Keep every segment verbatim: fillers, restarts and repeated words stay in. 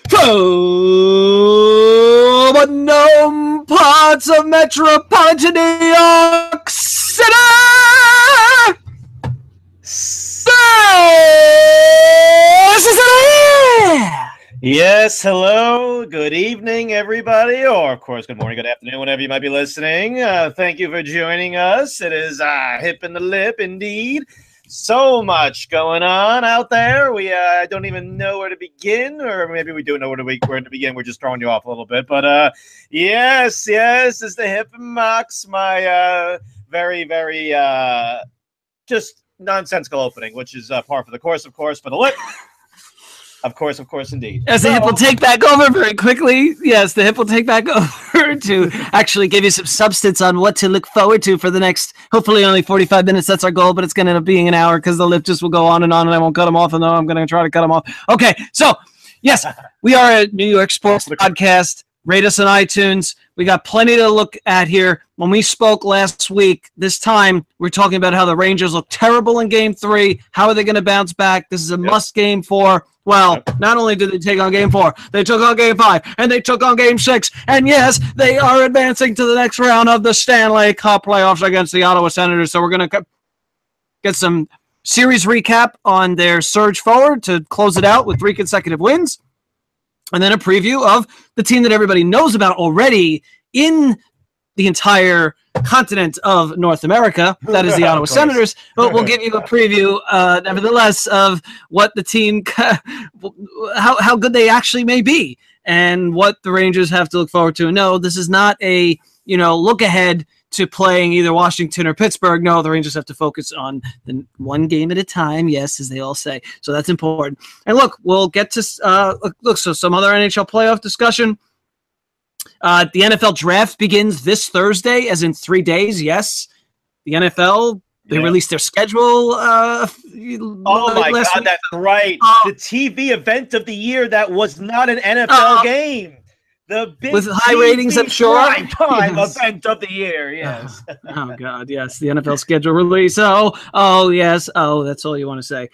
From unknown parts of metropolitan New York City, yes, hello, good evening, everybody, or of course, good morning, good afternoon, whenever you might be listening. Uh, thank you for joining us. It is uh, Hip in the Lip, indeed. So much going on out there. We uh, don't even know where to begin, or maybe we do know where to, be- where to begin. We're just throwing you off a little bit. But uh, yes, yes, it's the Hip and Mox, my uh, very, very uh, just nonsensical opening, which is uh, par for the course, of course, for the Lip. Of course, of course, indeed. As the so, hip will take back over very quickly. Yes, the hip will take back over to actually give you some substance on what to look forward to for the next, hopefully only forty-five minutes. That's our goal, but it's going to end up being an hour because the Lip just will go on and on, and I won't cut them off, and then I'm going to try to cut them off. Okay, so, yes, we are a New York Sports Podcast. Rate us on iTunes. We got plenty to look at here. When we spoke last week, this time, we're talking about how the Rangers look terrible in Game three. How are they going to bounce back? This is a yep. must game for. Well, not only did they take on Game four, they took on Game five, and they took on Game six. And yes, they are advancing to the next round of the Stanley Cup playoffs against the Ottawa Senators. So we're going to get some series recap on their surge forward to close it out with three consecutive wins. And then a preview of the team that everybody knows about already in the entire continent of North America. That is the Ottawa Senators. But we'll give you a preview, uh, nevertheless, of what the team, how, how good they actually may be and what the Rangers have to look forward to. No, this is not a, you know, look ahead to playing either Washington or Pittsburgh. No, the Rangers have to focus on the one game at a time, yes, as they all say. So that's important. And look, we'll get to uh, look, look, so some other N H L playoff discussion. Uh, the N F L draft begins this Thursday, as in three days, yes. The N F L, they yeah. released their schedule. Uh, oh, my God, week. That's right. Uh, the T V event of the year that was not an N F L uh, game. The big with high T V ratings, I'm sure. Time yes. event of the year, yes. Oh, God, yes. The N F L schedule release. Oh, oh, yes. Oh, that's all you want to say.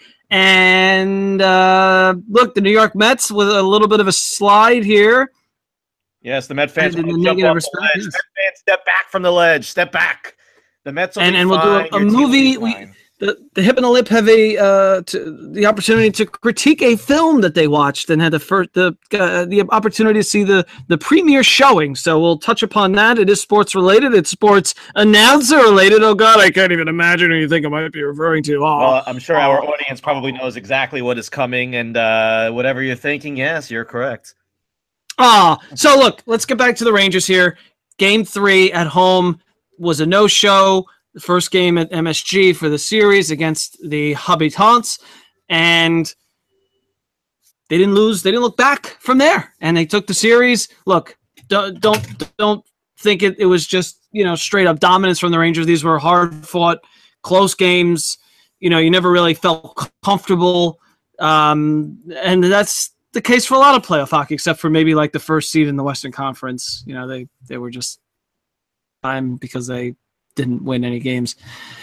And uh, look, the New York Mets with a little bit of a slide here. Yes, the Met fans will jump off the ledge. Yes. Met fans step back from the ledge. Step back. The Mets will and, be and fine. we'll do a, a movie. We, the, the Hip and the Lip have a uh, to, the opportunity to critique a film that they watched and had the first the uh, the opportunity to see the the premiere showing. So we'll touch upon that. It is sports related. It's sports announcer related. Oh God, I can't even imagine who you think I might be referring to. Oh, well, I'm sure oh. our audience probably knows exactly what is coming, and uh, whatever you're thinking, yes, you're correct. Ah, so look, let's get back to the Rangers here. Game three at home was a no-show. The first game at M S G for the series against the Habitants, and they didn't lose. They didn't look back from there, and they took the series. Look, don't don't, don't think it, it was just, you know, straight-up dominance from the Rangers. These were hard-fought, close games. You know, you never really felt comfortable, um, and that's the case for a lot of playoff hockey, except for maybe like the first seed in the Western Conference. You know, they, they were just time because they didn't win any games.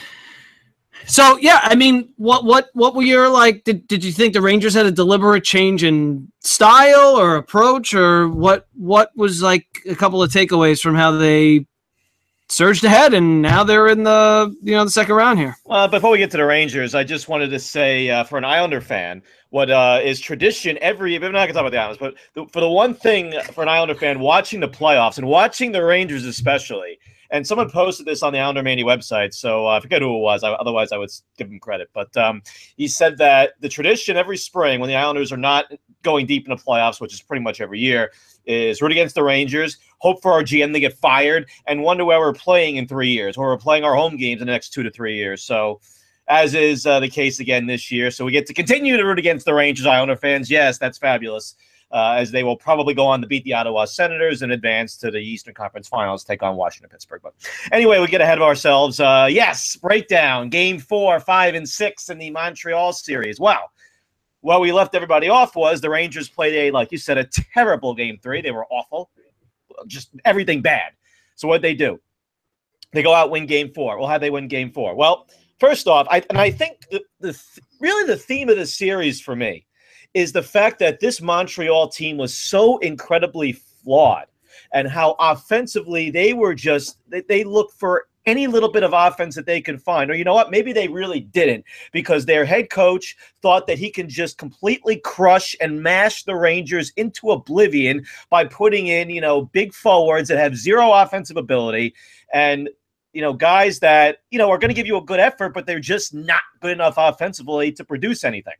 So yeah, I mean, what what what were your like? Did did you think the Rangers had a deliberate change in style or approach, or what? What was like a couple of takeaways from how they surged ahead and now they're in the you know the second round here? Well, before we get to the Rangers, I just wanted to say uh, for an Islander fan, what uh, is tradition every year. We're not going to talk about the Islanders, but the, for the one thing for an Islander fan watching the playoffs and watching the Rangers especially. And someone posted this on the Islander Mania website, so uh, I forget who it was. I, otherwise, I would give him credit. But um, he said that the tradition every spring when the Islanders are not going deep in the playoffs, which is pretty much every year, is root against the Rangers, hope for our G M to get fired, and wonder where we're playing in three years, where we're playing our home games in the next two to three years. So as is uh, the case again this year. So we get to continue to root against the Rangers, Islander fans. Yes, that's fabulous. Uh, as they will probably go on to beat the Ottawa Senators and advance to the Eastern Conference Finals, take on Washington, Pittsburgh. But anyway, we get ahead of ourselves. Uh, yes, breakdown, game four, five, and six in the Montreal series. Wow. Where we left everybody off was the Rangers played a, like you said, a terrible game three. They were awful, just everything bad. So what'd they do? They go out, win game four. Well, how'd they win game four? Well, first off, I and I think the, the really the theme of the series for me is the fact that this Montreal team was so incredibly flawed, and how offensively they were just they, they looked for any little bit of offense that they could find. Or you know what? Maybe they really didn't, because their head coach thought that he can just completely crush and mash the Rangers into oblivion by putting in, you know, big forwards that have zero offensive ability and, you know, guys that, you know, are going to give you a good effort, but they're just not good enough offensively to produce anything.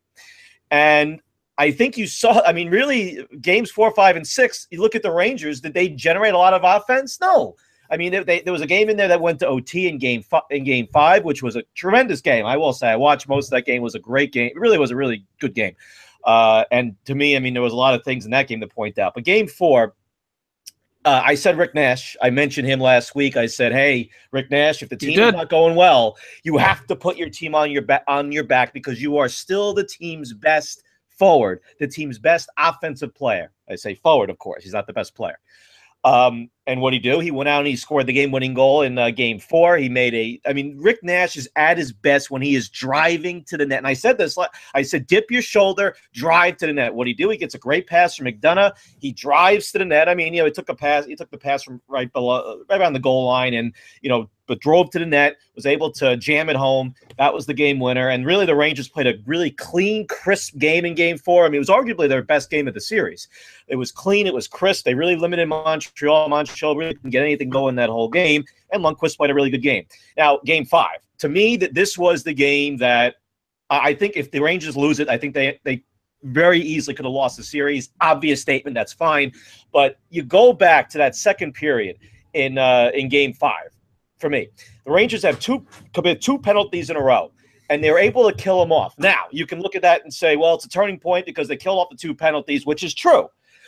And I think you saw, I mean, really, games four, five, and six, you look at the Rangers, did they generate a lot of offense? No. I mean, they, they, there was a game in there that went to O T in game fi- in game five, which was a tremendous game. I will say, I watched most of that game. It was a great game. It really was a really good game. Uh, and to me, I mean, there was a lot of things in that game to point out. But game four, uh, I said Rick Nash. I mentioned him last week. I said, hey, Rick Nash, if the team is not going well, you have to put your team on your ba- on your back, because you are still the team's best forward, the team's best offensive player. I say forward, of course. He's not the best player. Um, and what did he do? He went out and he scored the game-winning goal in uh, game four. He made a – I mean, Rick Nash is at his best when he is driving to the net. And I said this – I said, dip your shoulder, drive to the net. What did he do? He gets a great pass from McDonough. He drives to the net. I mean, you know, he took a pass – he took the pass from right below – right around the goal line and, you know, but drove to the net, was able to jam it home. That was the game winner. And really, the Rangers played a really clean, crisp game in game four. I mean, it was arguably their best game of the series. It was clean. It was crisp. They really limited Montreal. Montreal really didn't get anything going that whole game. And Lundqvist played a really good game. Now, game five. To me, that this was the game that I think if the Rangers lose it, I think they they very easily could have lost the series. Obvious statement. That's fine. But you go back to that second period in uh, in game five. For me, the Rangers have two commit two penalties in a row, and they're able to kill them off. Now, you can look at that and say, well, it's a turning point because they killed off the two penalties, which is true.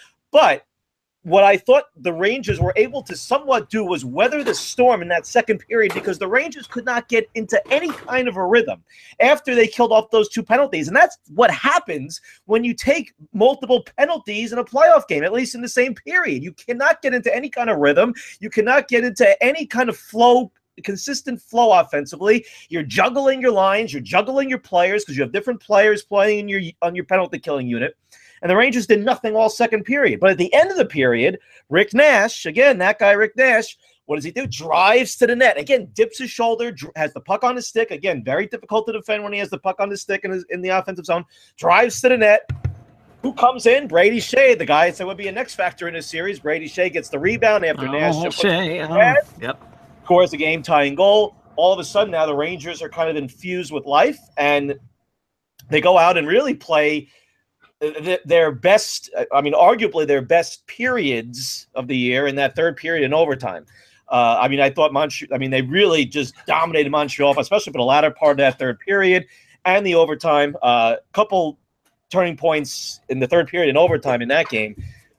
But what I thought the Rangers were able to somewhat do was weather the storm in that second period, because the Rangers could not get into any kind of a rhythm after they killed off those two penalties. And that's what happens when you take multiple penalties in a playoff game, at least in the same period. You cannot get into any kind of rhythm. You cannot get into any kind of flow, consistent flow offensively. You're juggling your lines. You're juggling your players because you have different players playing in your on your penalty killing unit. And the Rangers did nothing all second period. But at the end of the period, Rick Nash, again, that guy Rick Nash, what does he do? Drives to the net. Again, dips his shoulder, dr- has the puck on his stick. Again, very difficult to defend when he has the puck on his stick in, his, in the offensive zone. Drives to the net. Who comes in? Brady Shea, the guy that would be a next factor in this series. Brady Shea gets the rebound after oh, Nash. Shea, oh, yep. Scores the game-tying goal. All of a sudden now the Rangers are kind of infused with life, and they go out and really play – their best, I mean, arguably their best periods of the year in that third period in overtime. Uh, I mean, I thought Montreal, I mean, they really just dominated Montreal, especially for the latter part of that third period and the overtime. A uh, couple turning points in the third period in overtime in that game.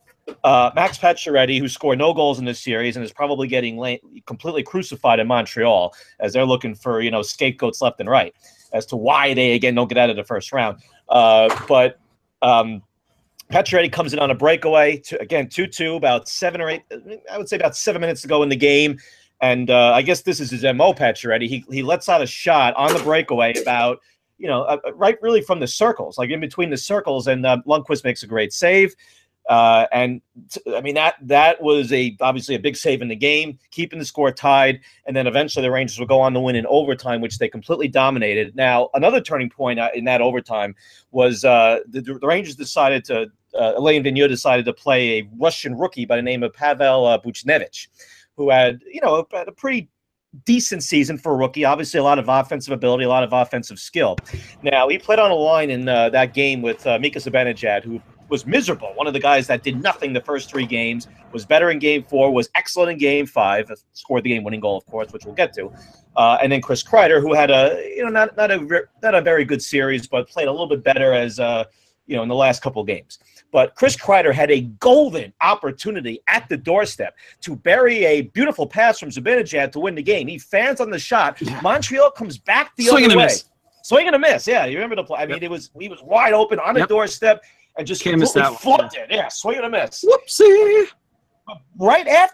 Uh, Max Pacioretty, who scored no goals in this series and is probably getting late, completely crucified in Montreal as they're looking for, you know, scapegoats left and right as to why they, again, don't get out of the first round. Uh, but Um, Pacioretty comes in on a breakaway, to, again, two two, about seven or eight, I would say about seven minutes to go in the game. And uh, I guess this is his M O, Pacioretty. He he lets out a shot on the breakaway about, you know, uh, right really from the circles, like in between the circles, and uh, Lundqvist makes a great save. Uh, and t- I mean, that that was a obviously a big save in the game, keeping the score tied. And then eventually the Rangers will go on to win in overtime, which they completely dominated. Now, another turning point in that overtime was uh, the, the Rangers decided to, uh, Alain Vigneault decided to play a Russian rookie by the name of Pavel uh, Buchnevich, who had, you know, had a pretty decent season for a rookie. Obviously, a lot of offensive ability, a lot of offensive skill. Now, he played on a line in uh, that game with uh, Mika Zibanejad, who was miserable. One of the guys that did nothing the first three games, was better in game four, was excellent in game five, scored the game-winning goal, of course, which we'll get to. Uh, and then Chris Kreider, who had a, you know, not not a not a very good series, but played a little bit better as, uh, you know, in the last couple of games. But Chris Kreider had a golden opportunity at the doorstep to bury a beautiful pass from Zibanejad to win the game. He fans on the shot. Montreal comes back the Swing other way. Miss. Swing and a miss. Yeah, you remember the play. I mean, yep. it was he was wide open on the yep. doorstep. And just Can't miss completely that flubbed it. Yeah, swing and a miss. Whoopsie. Right after that,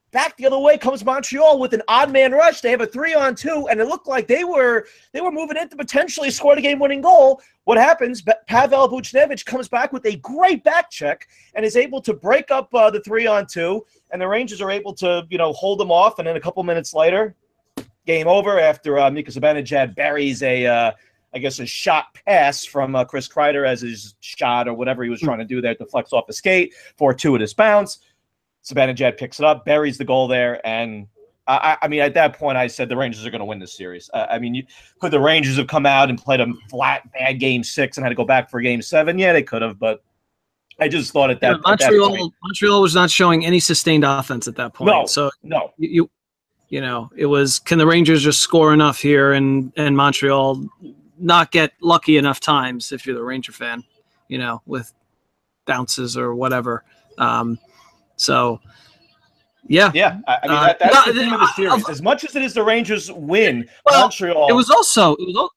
back the other way comes Montreal with an odd man rush. They have a three on two, and it looked like they were they were moving in to potentially score the game-winning goal. What happens? Pavel Buchnevich comes back with a great back check and is able to break up uh, the three on two, and the Rangers are able to, you know, hold them off. And then a couple minutes later, game over after uh, Mika Zibanejad buries a, uh, I guess, a shot pass from uh, Chris Kreider as his shot or whatever he was trying to do there, deflects off the skate, four two at his bounce. Zibanejad picks it up, buries the goal there, and I, I mean, at that point, I said the Rangers are going to win this series. Uh, I mean, you, could the Rangers have come out and played a flat, bad game six and had to go back for game seven? Yeah, they could have, but I just thought at that, yeah, Montreal, at that point, Montreal was not showing any sustained offense at that point. No, so no, you, you, you know, it was, can the Rangers just score enough here and and Montreal not get lucky enough times if you're the Ranger fan, you know, with bounces or whatever. Um, so. Yeah, yeah. I, I mean, uh, that, that's no, the theme of the series. As much as it is the Rangers win, well, Montreal. It was also it was,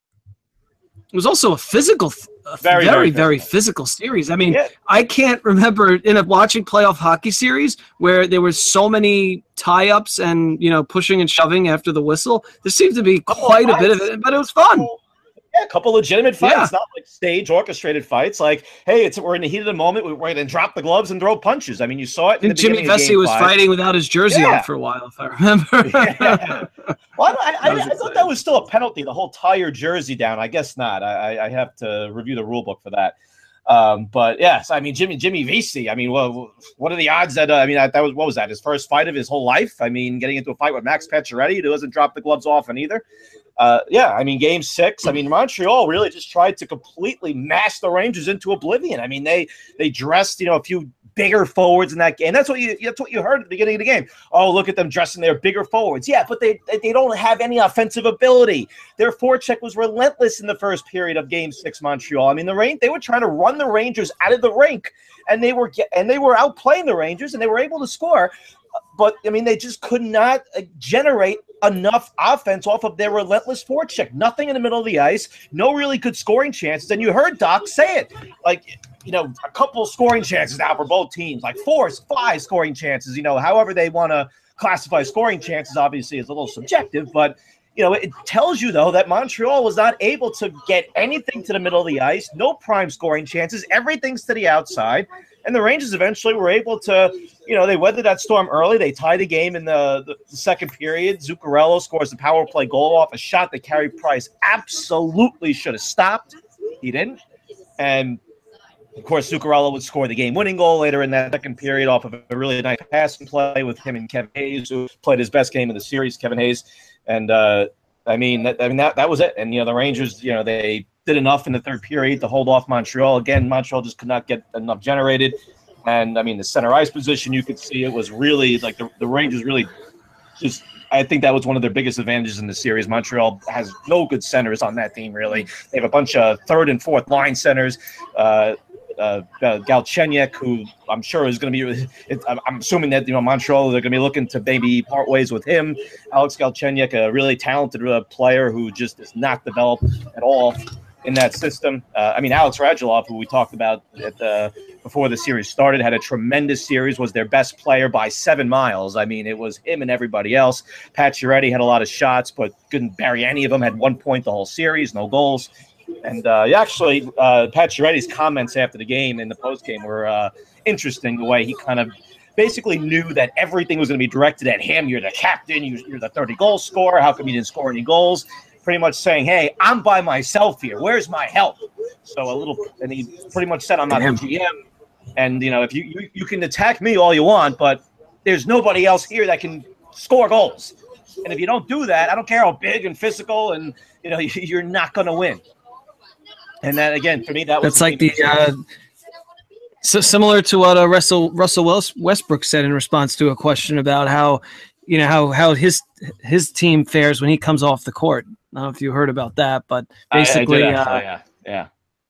it was also a physical, a very, very, very physical. physical series. I mean, yeah. I can't remember in a watching playoff hockey series where there were so many tie-ups and, you know, pushing and shoving after the whistle. There seemed to be quite a bit of it, but it was fun. Yeah, a couple legitimate fights, yeah. not like stage orchestrated fights. Like, hey, it's we're in the heat of the moment. We're going to drop the gloves and throw punches. I mean, you saw it. In and the Jimmy Vesey was five. fighting without his jersey yeah. on for a while, if I remember. yeah. Well, I, I, I, I thought that was still a penalty. The whole tie your jersey down. I guess not. I, I have to review the rule book for that. Um, but yes, I mean, Jimmy Jimmy Vesey. I mean, well, what are the odds that? Uh, I mean, that, that was what was that? His first fight of his whole life. I mean, getting into a fight with Max Pacioretty, who doesn't drop the gloves often either. Uh, yeah, I mean, game six, I mean, Montreal really just tried to completely mash the Rangers into oblivion. I mean, they they dressed, you know, a few bigger forwards in that game. That's what you that's what you heard at the beginning of the game. Oh, look at them dressing their bigger forwards. Yeah, but they they don't have any offensive ability. Their forecheck was relentless in the first period of game six, Montreal. I mean, the rain they were trying to run the Rangers out of the rink, and they were and they were outplaying the Rangers, and they were able to score. But, I mean, they just could not uh, generate enough offense off of their relentless forecheck. Nothing in the middle of the ice. No really good scoring chances. And you heard Doc say it. Like, you know, a couple scoring chances now for both teams. Like four, five scoring chances. You know, however they want to classify scoring chances, obviously, is a little subjective. But, you know, it tells you, though, that Montreal was not able to get anything to the middle of the ice. No prime scoring chances. Everything's to the outside. And the Rangers eventually were able to, you know, they weathered that storm early. They tied the game in the, the, the second period. Zuccarello scores the power play goal off a shot that Carey Price absolutely should have stopped. He didn't. And, of course, Zuccarello would score the game-winning goal later in that second period off of a really nice passing play with him and Kevin Hayes, who played his best game of the series, Kevin Hayes. And, uh, I mean, that, I mean that, that was it. And, you know, the Rangers, you know, they – did enough in the third period to hold off Montreal. Again, Montreal just could not get enough generated. And, I mean, the center ice position, you could see it was really, like, the, the Rangers really just – I think that was one of their biggest advantages in the series. Montreal has no good centers on that team, really. They have a bunch of third and fourth line centers. Uh, uh, uh, Galchenyuk, who I'm sure is going to be – I'm assuming that, you know, Montreal, they're going to be looking to maybe part ways with him. Alex Galchenyuk, a really talented uh, player who just is not developed at all in that system. Uh, I mean, Alex Radulov, who we talked about at the, before the series started, had a tremendous series, was their best player by seven miles. I mean, it was him and everybody else. Pacioretty had a lot of shots, but couldn't bury any of them, had one point the whole series, no goals. And uh, actually, uh, Pacioretty's comments after the game in the postgame were uh, interesting, the way he kind of basically knew that everything was going to be directed at him. You're the captain. You're the thirty-goal scorer. How come you didn't score any goals? Pretty much saying, hey, I'm by myself here. Where's my help? So a little – and he pretty much said, I'm not the G M. And, you know, if you, you you can attack me all you want, but there's nobody else here that can score goals. And if you don't do that, I don't care how big and physical and, you know, you're not going to win. And that, again, for me, that was – That's like the uh, – so similar to what uh, Russell Russell Westbrook said in response to a question about how, you know, how, how his his team fares when he comes off the court. I don't know if you heard about that, but basically, I, I uh, yeah, yeah,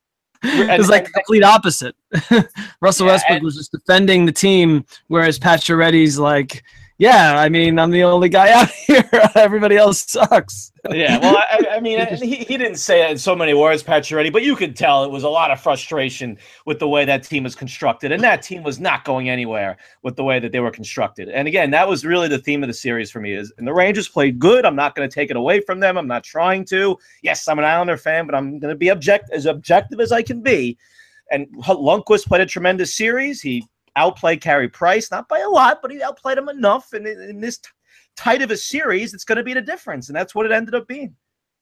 it was like the complete opposite. Russell yeah, Westbrook and, was just defending the team, whereas Pacioretty's like, Yeah, I mean, I'm the only guy out here. Everybody else sucks. Yeah, well, I, I mean, he, he didn't say it in so many words, Pacioretty, but you could tell it was a lot of frustration with the way that team was constructed, and that team was not going anywhere with the way that they were constructed. And again, that was really the theme of the series for me. Is and the Rangers played good. I'm not going to take it away from them. I'm not trying to. Yes, I'm an Islander fan, but I'm going to be object as objective as I can be. And Lundqvist played a tremendous series. He outplayed Carey Price, not by a lot, but he outplayed him enough. And in, in this t- tight of a series, it's going to be the difference, and that's what it ended up being.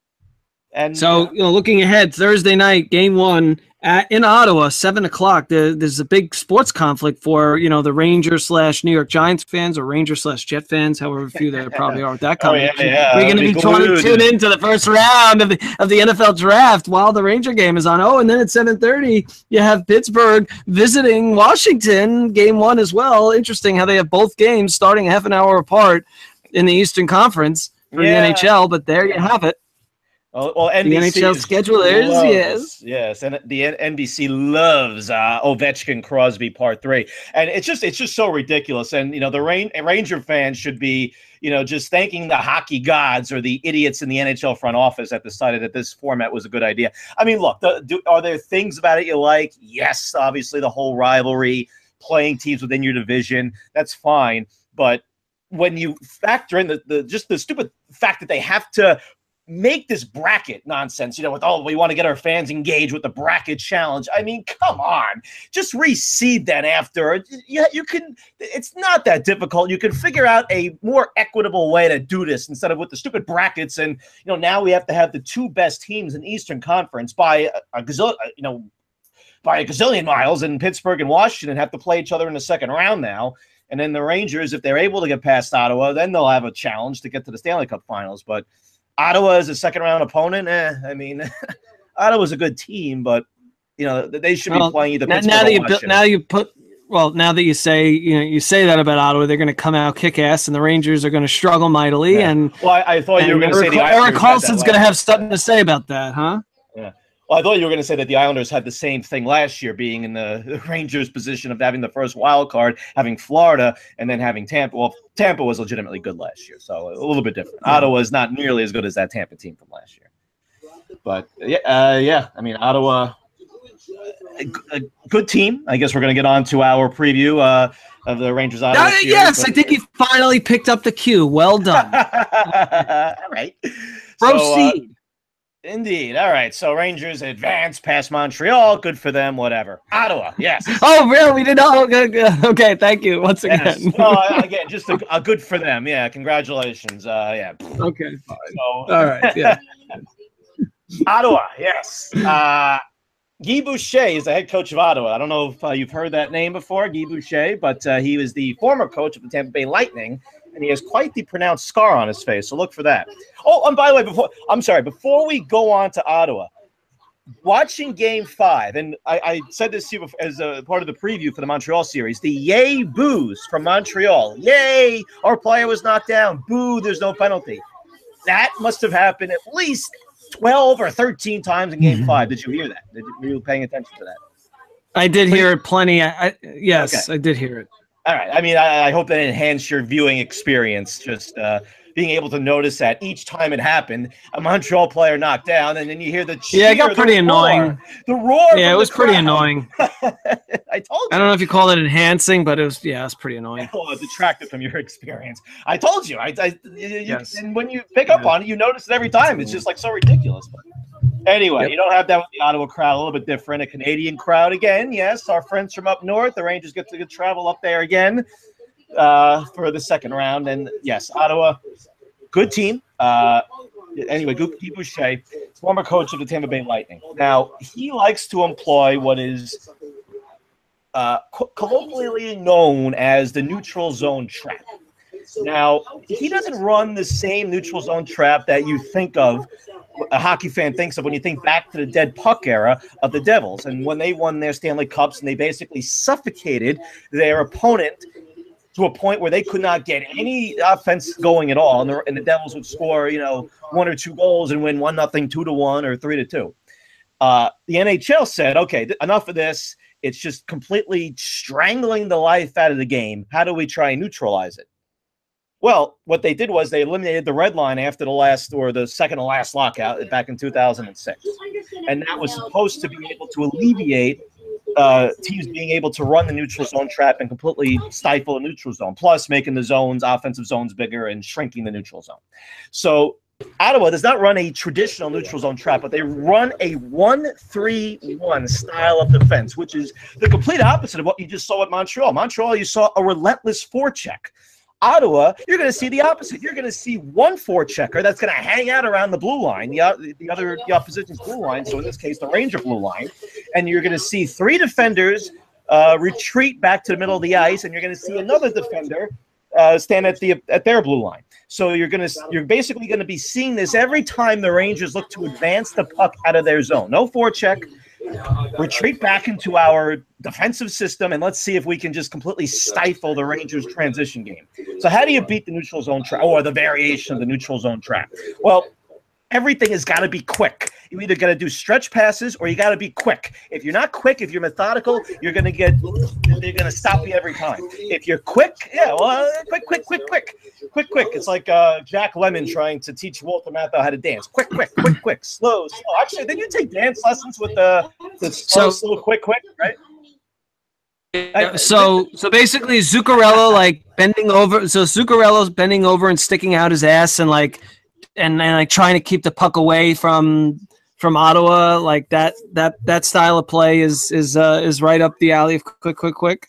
And so, uh, you know, looking ahead, Thursday night, game one at, in Ottawa, seven o'clock. There, there's a big sports conflict for, you know, the Rangers slash New York Giants fans or Rangers slash Jet fans, however few there probably are with that combination. Oh, yeah, yeah. We're going to be trying to tune into the first round of the of the N F L draft while the Ranger game is on. Oh, and then at seven thirty, you have Pittsburgh visiting Washington, game one as well. Interesting how they have both games starting half an hour apart in the Eastern Conference for yeah. the N H L, but there you have it. Well, well N B C the N H L schedulers, loves, yes. Yes, and the N B C loves uh, Ovechkin Crosby Part Three, and it's just it's just so ridiculous. And you know, the Rain, Ranger fans should be you know just thanking the hockey gods or the idiots in the N H L front office that decided that this format was a good idea. I mean, look, the, do, are there things about it you like? Yes, obviously the whole rivalry, playing teams within your division, that's fine. But when you factor in the, the just the stupid fact that they have to make this bracket nonsense, you know, with, oh, we want to get our fans engaged with the bracket challenge. I mean, come on, just reseed that after. Yeah, you can, it's not that difficult. You can figure out a more equitable way to do this instead of with the stupid brackets. And, you know, now we have to have the two best teams in the Eastern Conference by a, a gazillion, you know, by a gazillion miles, and Pittsburgh and Washington have to play each other in the second round now. And then the Rangers, if they're able to get past Ottawa, then they'll have a challenge to get to the Stanley Cup Finals. But Ottawa is a second-round opponent. Eh, I mean, Ottawa's a good team, but you know they should be well, playing either. Now, now that you built, now you put well, now that you say you know you say that about Ottawa, they're going to come out kick ass, and the Rangers are going to struggle mightily. Yeah. And well, I, I thought you were going to say the Erik Karlsson's going to have something to say about that, huh? Yeah. Well, I thought you were going to say that the Islanders had the same thing last year, being in the, the Rangers' position of having the first wild card, having Florida, and then having Tampa. Well, Tampa was legitimately good last year, so a little bit different. Yeah. Ottawa is not nearly as good as that Tampa team from last year. But, yeah, uh, yeah I mean, Ottawa, a, a good team. I guess we're going to get on to our preview uh, of the Rangers-Ottawa uh, Yes, but, I think you finally picked up the cue. Well done. All right. Proceed. So, uh, Indeed. All right. So Rangers advance past Montreal. Good for them. Whatever. Ottawa. Yes. Oh, really? We did not. Okay. Thank you once again. Yes. Well, again, just a, a good for them. Yeah. Congratulations. Uh, yeah. Okay. So, all right. Yeah. Ottawa. Yes. Uh, Guy Boucher is the head coach of Ottawa. I don't know if uh, you've heard that name before, Guy Boucher, but uh, he was the former coach of the Tampa Bay Lightning, and he has quite the pronounced scar on his face. So look for that. Oh, and by the way, before I'm sorry, before we go on to Ottawa, watching Game Five, and I, I said this to you as a part of the preview for the Montreal series, the yay boos from Montreal. Yay, our player was knocked down. Boo, there's no penalty. That must have happened at least twelve or thirteen times in Game mm-hmm. Five. Did you hear that? Did you, were you paying attention to that? I did Please. hear it plenty. I, I yes, okay. I did hear it. All right. I mean, I, I hope that enhanced your viewing experience. Just uh, being able to notice that each time it happened, a Montreal player knocked down, and then you hear the cheer, yeah, it got pretty annoying. Roar, the roar. Yeah, it was pretty annoying. I told you. I don't know if you call it enhancing, but it was yeah, it's pretty annoying. Oh, it detracted from your experience. I told you. I, I you, yes. And when you pick up yeah. on it, you notice it every time. It's just like so ridiculous. But anyway, yep. you don't have that with the Ottawa crowd. A little bit different. A Canadian crowd again. Yes, our friends from up north. The Rangers get to get travel up there again uh, for the second round. And yes, Ottawa, good team. Uh, anyway, Guy Boucher, former coach of the Tampa Bay Lightning. Now, he likes to employ what is uh, co- colloquially known as the neutral zone trap. Now, he doesn't run the same neutral zone trap that you think of, a hockey fan thinks of when you think back to the dead puck era of the Devils. And when they won their Stanley Cups and they basically suffocated their opponent to a point where they could not get any offense going at all. And the, and the Devils would score, you know, one or two goals and win one nothing, two to one, or three to two. Uh, the N H L said, okay, th- enough of this. It's just completely strangling the life out of the game. How do we try and neutralize it? Well, what they did was they eliminated the red line after the last or the second to last lockout back in two thousand six. And that was supposed to be able to alleviate uh, teams being able to run the neutral zone trap and completely stifle the neutral zone, plus making the zones, offensive zones bigger and shrinking the neutral zone. So Ottawa does not run a traditional neutral zone trap, but they run a one three one style of defense, which is the complete opposite of what you just saw at Montreal. Montreal, you saw a relentless forecheck. Ottawa, you're going to see the opposite. You're going to see one forechecker that's going to hang out around the blue line, the, the other the opposition's blue line, so in this case, the Ranger blue line, and you're going to see three defenders uh, retreat back to the middle of the ice, and you're going to see another defender uh, stand at the at their blue line. So you're going to you're basically going to be seeing this every time the Rangers look to advance the puck out of their zone. No forecheck. Retreat back into our defensive system, and let's see if we can just completely stifle the Rangers' transition game. So how do you beat the neutral zone trap, or the variation of the neutral zone trap? Well, everything has got to be quick. You either got to do stretch passes or you got to be quick. If you're not quick, if you're methodical, you're going to get – they're going to stop you every time. If you're quick, yeah, well, uh, quick, quick, quick, quick. Quick, quick. It's like uh, Jack Lemmon trying to teach Walter Matthau how to dance. Quick, quick, quick, quick, slow, slow. Actually, didn't you take dance lessons with the, the slow, so, slow, quick, quick, right? Yeah, so so basically Zuccarello like bending over so Zuccarello's bending over and sticking out his ass and like and, and like trying to keep the puck away from from Ottawa, like that that that style of play is is uh, is right up the alley of quick quick quick.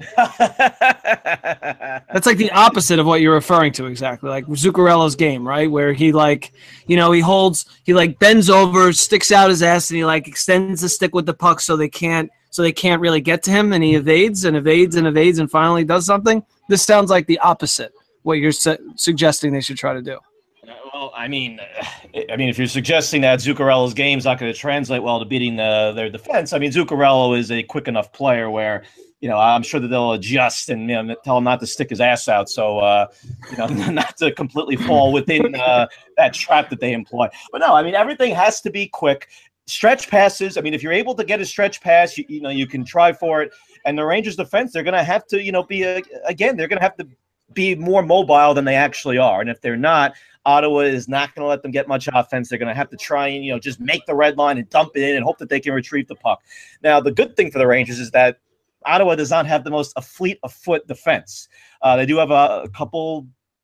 That's like the opposite of what you're referring to exactly, like Zuccarello's game, right? Where he like, you know, he holds, he like bends over, sticks out his ass, and he like extends the stick with the puck so they can't, so they can't really get to him, and he evades and evades and evades and finally does something. This sounds like the opposite, what you're su- suggesting they should try to do. Well, I mean, I mean, if you're suggesting that Zuccarello's game is not going to translate well to beating the, their defense, I mean, Zuccarello is a quick enough player where, you know, I'm sure that they'll adjust and, you know, tell him not to stick his ass out. So, uh, you know, not to completely fall within uh, that trap that they employ. But no, I mean, everything has to be quick. Stretch passes. I mean, if you're able to get a stretch pass, you, you know, you can try for it. And the Rangers defense, they're going to have to, you know, be, a, again, they're going to have to be more mobile than they actually are. And if they're not, Ottawa is not going to let them get much offense. They're going to have to try and, you know, just make the red line and dump it in and hope that they can retrieve the puck. Now, the good thing for the Rangers is that Ottawa does not have the most a fleet of foot defense. Uh, they do have a, a couple,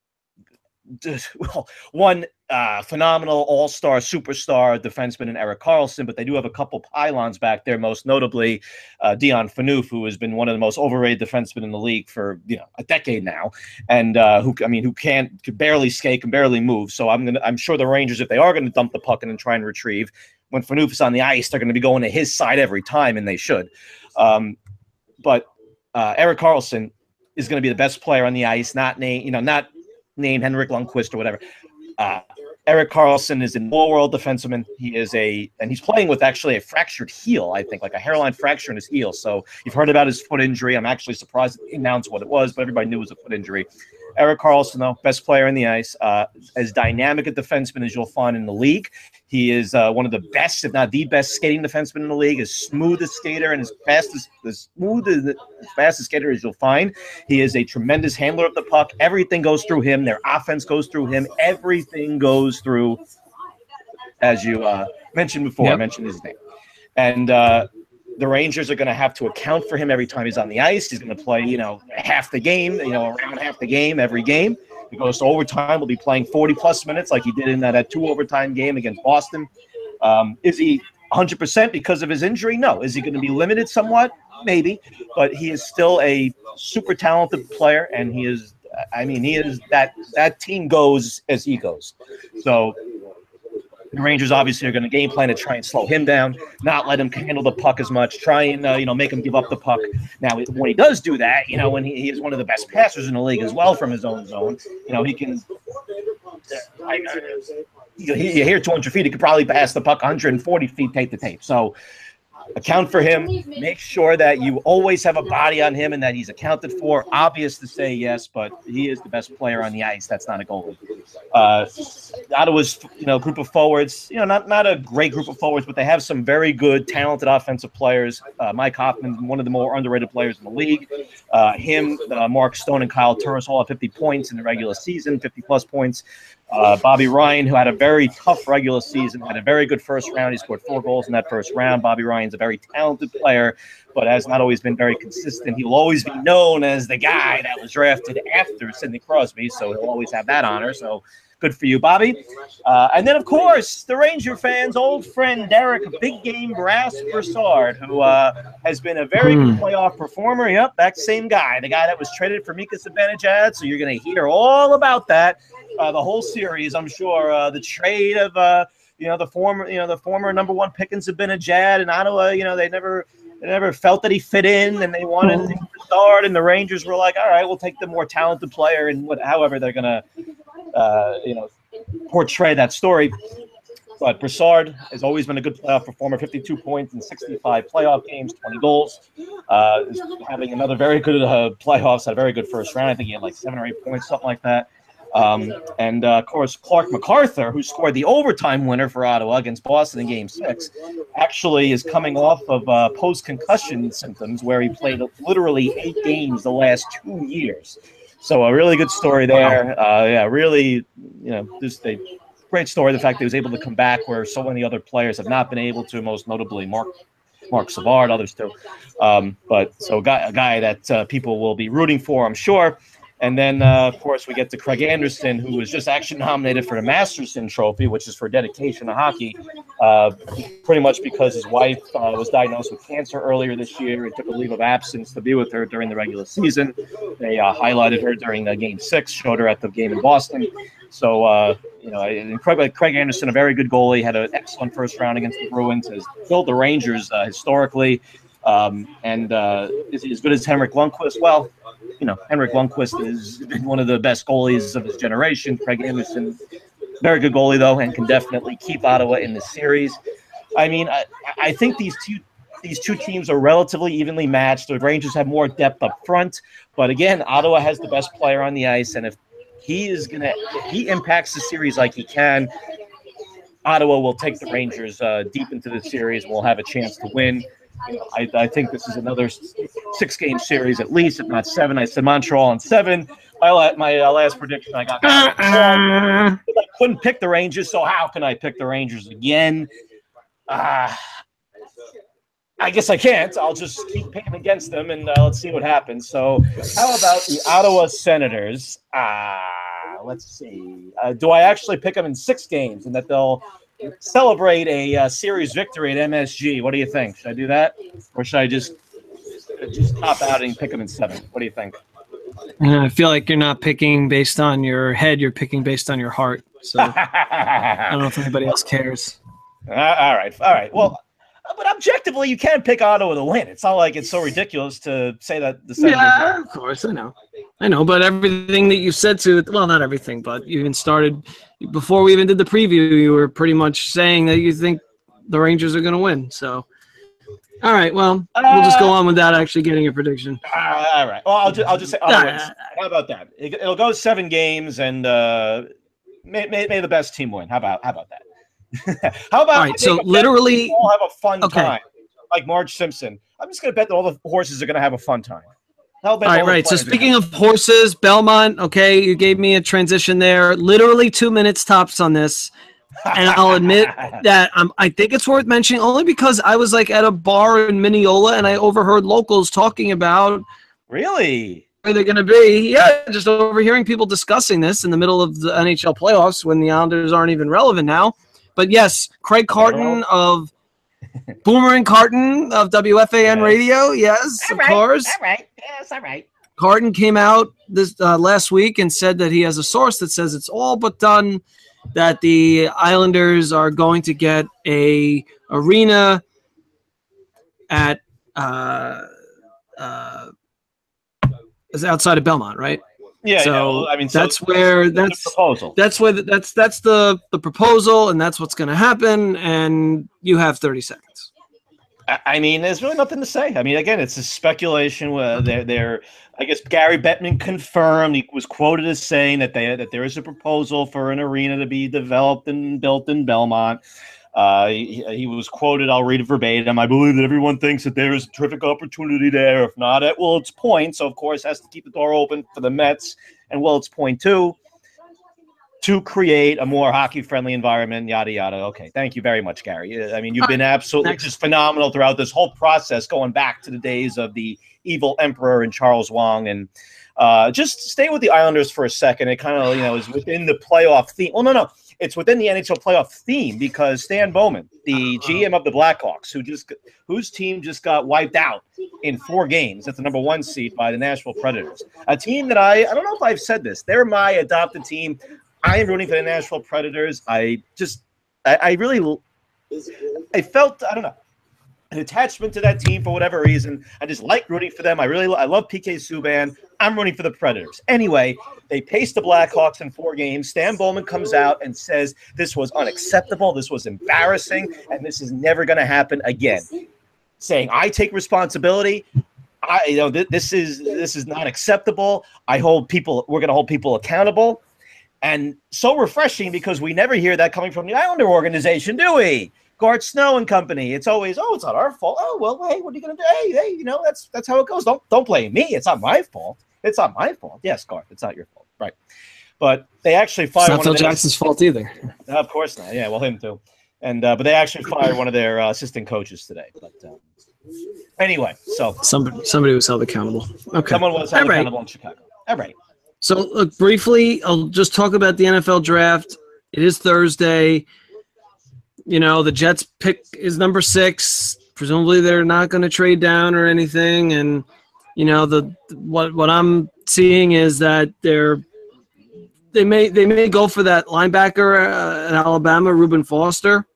well, one uh, phenomenal all-star superstar defenseman in Erik Karlsson, but they do have a couple pylons back there, most notably uh, Dion Phaneuf, who has been one of the most overrated defensemen in the league for, you know, a decade now, and uh, who, I mean, who can't, can barely skate, can barely move. So I'm gonna, I'm sure the Rangers, if they are going to dump the puck and then try and retrieve, when Phaneuf is on the ice, they're going to be going to his side every time, and they should. Um, But uh, Erik Karlsson is going to be the best player on the ice, not name, you know, not named Henrik Lundqvist or whatever. Uh, Erik Karlsson is an all-world defenseman. He is a, and he's playing with actually a fractured heel, I think, like a hairline fracture in his heel. So you've heard about his foot injury. I'm actually surprised he announced what it was, but everybody knew it was a foot injury. Erik Karlsson, though, best player in the ice, uh, as dynamic a defenseman as you'll find in the league. He is uh, one of the best, if not the best, skating defenseman in the league. As smooth a skater and as fast as, as smooth as, as fast a skater as you'll find. He is a tremendous handler of the puck. Everything goes through him. Their offense goes through him. Everything goes through, as you uh, mentioned before. Yep. I mentioned his name, and. Uh, The Rangers are going to have to account for him every time he's on the ice. He's going to play, you know, half the game, you know, around half the game every game. If he goes to overtime, he'll be playing forty-plus minutes like he did in that, that two-overtime game against Boston. Um, is he one hundred percent because of his injury? No. Is he going to be limited somewhat? Maybe. But he is still a super talented player, and he is – I mean, he is – that that team goes as he goes. So – the Rangers obviously are going to game plan to try and slow him down, not let him handle the puck as much, try and, uh, you know, make him give up the puck. Now, when he does do that, you know, when he, he is one of the best passers in the league as well from his own zone, you know, he can – I, I, you hear two hundred feet, he could probably pass the puck one hundred forty feet tape to tape. So account for him. Make sure that you always have a body on him and that he's accounted for. Obvious to say yes, but he is the best player on the ice. That's not a goalie. Uh, Ottawa's, you know, group of forwards, you know, not, not a great group of forwards, but they have some very good, talented offensive players. Uh, Mike Hoffman, one of the more underrated players in the league. Uh, him, uh, Mark Stone, and Kyle Turris all have fifty points in the regular season, fifty-plus points. Uh, Bobby Ryan, who had a very tough regular season, had a very good first round. He scored four goals in that first round. Bobby Ryan's a very talented player, but has not always been very consistent. He will always be known as the guy that was drafted after Sidney Crosby, so he'll always have that honor. So good for you, Bobby. Uh, and then, of course, the Ranger fans' old friend Derek Big Game Brass Broussard, who uh, has been a very good playoff performer. Yep, that same guy, the guy that was traded for Mika Zibanejad. So you're going to hear all about that. Uh, the whole series, I'm sure. Uh, the trade of, uh, you know, the former, you know, the former number one pick in Zibanejad in Ottawa. You know, they never, they never felt that he fit in, and they wanted him to start. And the Rangers were like, all right, we'll take the more talented player, and what, however they're gonna, uh, you know, portray that story. But Broussard has always been a good playoff performer. fifty-two points in sixty-five playoff games, twenty goals. Uh, is having another very good uh, playoffs. Had a very good first round. I think he had like seven or eight points, something like that. Um, and, uh, of course, Clark MacArthur, who scored the overtime winner for Ottawa against Boston in Game six, actually is coming off of uh, post-concussion symptoms where he played literally eight games the last two years. So a really good story there. Uh, yeah, really, you know, just a great story. The fact that he was able to come back where so many other players have not been able to, most notably Mark Mark Savard, others too. Um, but so a guy, a guy that uh, people will be rooting for, I'm sure. And then, uh, of course, we get to Craig Anderson, who was just actually nominated for the Masterson Trophy, which is for dedication to hockey, uh, pretty much because his wife uh, was diagnosed with cancer earlier this year. He took a leave of absence to be with her during the regular season. They uh, highlighted her during the Game six, showed her at the game in Boston. So, uh, you know, and Craig, Craig Anderson, a very good goalie, had an excellent first round against the Bruins, has built the Rangers uh, historically. Um, and uh, is he as good as Henrik Lundqvist? Well, you know, Henrik Lundqvist is one of the best goalies of his generation. Craig Anderson, very good goalie, though, and can definitely keep Ottawa in the series. I mean, I, I think these two these two teams are relatively evenly matched. The Rangers have more depth up front. But, again, Ottawa has the best player on the ice. And if he is going to – if he impacts the series like he can, Ottawa will take the Rangers uh, deep into the series and will have a chance to win. You know, I, I think this is another six-game series at least, if not seven. I said Montreal in seven. My, my uh, last prediction, I got uh, I couldn't pick the Rangers, so how can I pick the Rangers again? Uh, I guess I can't. I'll just keep picking against them, and uh, let's see what happens. So how about the Ottawa Senators? Uh, let's see. Uh, do I actually pick them in six games and that they'll – celebrate a uh, series victory at M S G? What do you think? Should I do that, or should I just just top out and pick them in seven? What do you think? Uh, I feel like you're not picking based on your head; you're picking based on your heart. So I don't know if anybody else cares. Uh, all right, all right. Well, but objectively, you can pick Ottawa to win. It's not like it's so ridiculous to say that the Senators. Yeah, of course, I know, I know. But everything that you said to well, not everything, but you even started. Before we even did the preview, you were pretty much saying that you think the Rangers are going to win. So, all right, well, uh, we'll just go on without actually getting a prediction. Uh, all right. Well, I'll just, I'll just say, uh, how about that? It, it'll go seven games, and uh, may, may, may the best team win. How about how about that? How about all right? So literally, all have a fun okay. time, like Marge Simpson. I'm just going to bet that all the horses are going to have a fun time. All right, right. So speaking of horses, Belmont, okay, you gave me a transition there. Literally two minutes tops on this. And I'll admit that um, I think it's worth mentioning only because I was like at a bar in Mineola and I overheard locals talking about really where they're going to be. Yeah, just overhearing people discussing this in the middle of the N H L playoffs when the Islanders aren't even relevant now. But yes, Craig Carton of Boomer and Carton of W F A N yes. Radio. Yes, all of right, course. All right. Yes, all right. Carton came out this uh, last week and said that he has a source that says it's all but done, that the Islanders are going to get a arena at uh, uh, is outside of Belmont, right? Yeah. So, yeah, well, I mean, so that's where that's, that's the proposal. That's where the, that's that's the the proposal, and that's what's going to happen. And you have thirty seconds. I mean, there's really nothing to say. I mean, again, it's a speculation. Where they're, they're, I guess Gary Bettman confirmed. He was quoted as saying that they that there is a proposal for an arena to be developed and built in Belmont. Uh, he, he was quoted. I'll read it verbatim. I believe that everyone thinks that there is a terrific opportunity there. If not at Willets Point, so of course has to keep the door open for the Mets and Willets Point too, to create a more hockey-friendly environment, yada, yada. Okay, thank you very much, Gary. I mean, you've been absolutely Next. just phenomenal throughout this whole process, going back to the days of the evil emperor and Charles Wang. And uh, just stay with the Islanders for a second. It kind of, you know, is within the playoff theme. Well, no, no. It's within the N H L playoff theme because Stan Bowman, the G M of the Blackhawks, who just whose team just got wiped out in four games at the number one seed by the Nashville Predators, a team that I, I don't know if I've said this. They're my adopted team. I am rooting for the Nashville Predators. I just, I, I really, I felt, I don't know, an attachment to that team for whatever reason. I just like rooting for them. I really, I love P K Subban. I'm rooting for the Predators. Anyway, they paced the Blackhawks in four games. Stan Bowman comes out and says this was unacceptable, this was embarrassing, and this is never going to happen again. Saying, I take responsibility. I, you know, th- this is this is not acceptable. I hold people. We're going to hold people accountable. And so refreshing because we never hear that coming from the Islander organization, do we? Gart Snow and company. It's always, oh, it's not our fault. Oh, well, hey, what are you going to do? Hey, hey, you know, that's that's how it goes. Don't don't blame me. It's not my fault. It's not my fault. Yes, Gart, it's not your fault. Right. But they actually fired one of their It's not Phil Jackson's fault either. Uh, of course not. Yeah, well, him too. And uh, but they actually fired one of their uh, assistant coaches today. But uh, anyway, so somebody somebody was held accountable. Okay. Someone was held All right. accountable in Chicago. All right. So, look, briefly, I'll just talk about the N F L draft. It is Thursday. You know, the Jets pick is number six. Presumably, they're not going to trade down or anything. And, you know, the what what I'm seeing is that they're they may they may go for that linebacker uh, at Alabama, Reuben Foster.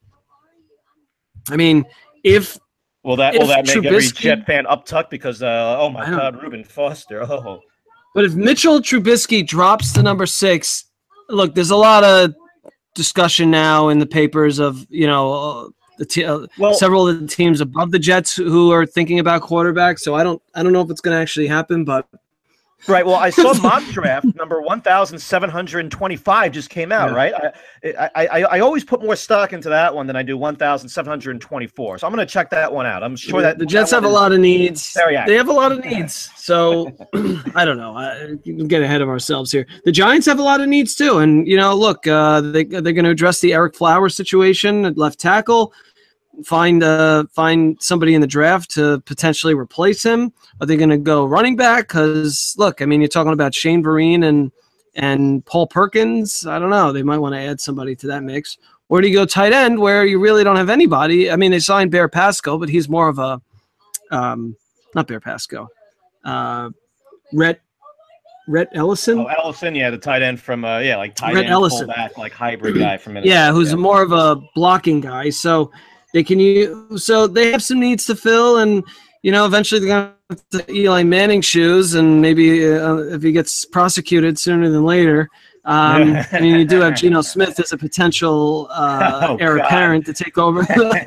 I mean, if will that if will that make Trubisky, every Jet fan uptuck because uh, oh my God, Reuben Foster, oh. But if Mitchell Trubisky drops to number six, look, there's a lot of discussion now in the papers of, you know, uh, the t- uh, well, several of the teams above the Jets who are thinking about quarterbacks. So I don't, I don't know if it's going to actually happen, but right. Well, I saw mock draft number one thousand seven hundred twenty-five just came out. Yeah. Right. I, I, I, I always put more stock into that one than I do one thousand seven hundred twenty-four. So I'm going to check that one out. I'm sure that the Jets that have a lot of needs. Very they have a lot of needs. So I don't know. I get ahead of ourselves here. The Giants have a lot of needs too. And, you know, look, uh, they, they're going to address the Eric Flowers situation at left tackle. Find uh find somebody in the draft to potentially replace him. Are they going to go running back? Because look, I mean, you're talking about Shane Vereen and and Paul Perkins. I don't know. They might want to add somebody to that mix. Or do you go tight end where you really don't have anybody? I mean, they signed Bear Pasco, but he's more of a um not Bear Pasco, uh, Rhett Rhett Ellison. Oh, Ellison, yeah, the tight end from uh yeah like tight Rhett end Ellison. fullback, like hybrid guy from Minnesota. Yeah, who's yeah. more of a blocking guy. So. They can use, so they have some needs to fill, and you know eventually they're going to have to Eli Manning shoes, and maybe uh, if he gets prosecuted sooner than later. Um, I mean, you do have Geno Smith as a potential uh, oh, heir apparent to take over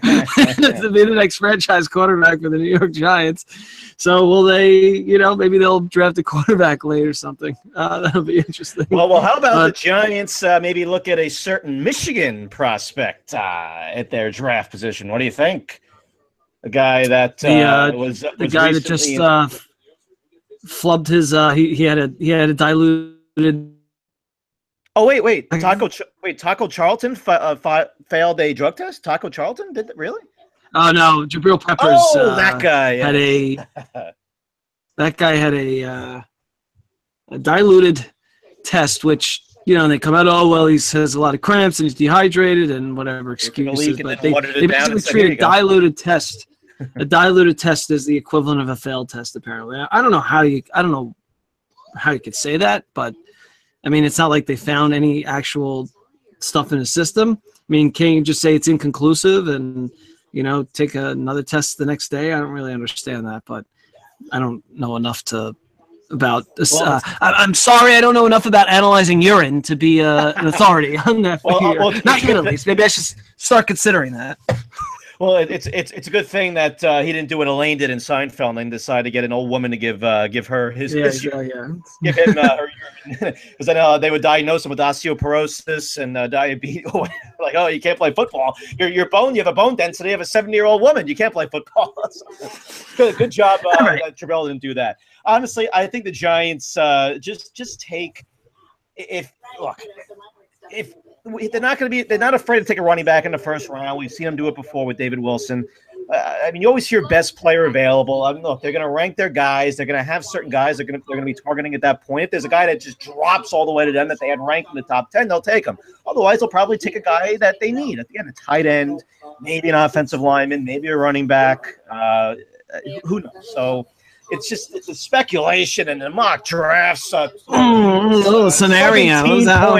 to be the next franchise quarterback for the New York Giants. So will they? You know, maybe they'll draft a quarterback late or something. Uh, that'll be interesting. Well, well, how about uh, the Giants? Uh, maybe look at a certain Michigan prospect uh, at their draft position. What do you think? A guy that uh, the, uh, was the was guy that just uh, flubbed his. Uh, he he had a he had a diluted. Oh wait, wait, Taco, Ch- wait, Taco Charlton fa- uh, fa- failed a drug test. Taco Charlton did it really? Oh no, Jabril Peppers. Oh, uh, that guy yeah. had a. That guy had a, uh, a diluted test, which you know they come out. Oh well, he has a lot of cramps and he's dehydrated and whatever excuses. But they, they basically treat a diluted test. A diluted test is the equivalent of a failed test. Apparently, I don't know how you. I don't know how you could say that, but. I mean, it's not like they found any actual stuff in his system. I mean, can you just say it's inconclusive and, you know, take another test the next day? I don't really understand that, but I don't know enough to about this. Well, uh, I, I'm sorry, I don't know enough about analyzing urine to be uh, an authority on that. well, here. well, Not yet, at least. Maybe I should start considering that. Well, it, it's it's it's a good thing that uh, he didn't do what Elaine did in Seinfeld and decide to get an old woman to give uh, give her his, Yeah, his yeah, yeah. give him uh, her urine, because then uh, they would diagnose him with osteoporosis and uh, diabetes. Like, oh, you can't play football. Your your bone, you have a bone density of a seventy year old woman. You can't play football. good, good job, uh, right. that Trabell didn't do that. Honestly, I think the Giants uh, just just take if look if. They're not going to be. They're not afraid to take a running back in the first round. We've seen them do it before with David Wilson. Uh, I mean, you always hear best player available. I mean, look, they're going to rank their guys. They're going to have certain guys they're going to they're going to be targeting at that point. If there's a guy that just drops all the way to them that they had ranked in the top ten, they'll take him. Otherwise, they'll probably take a guy that they need. At the end, a tight end, maybe an offensive lineman, maybe a running back. Uh, who knows? So. It's just it's a speculation and the mock drafts. Uh, mm, little scenarios. Oh.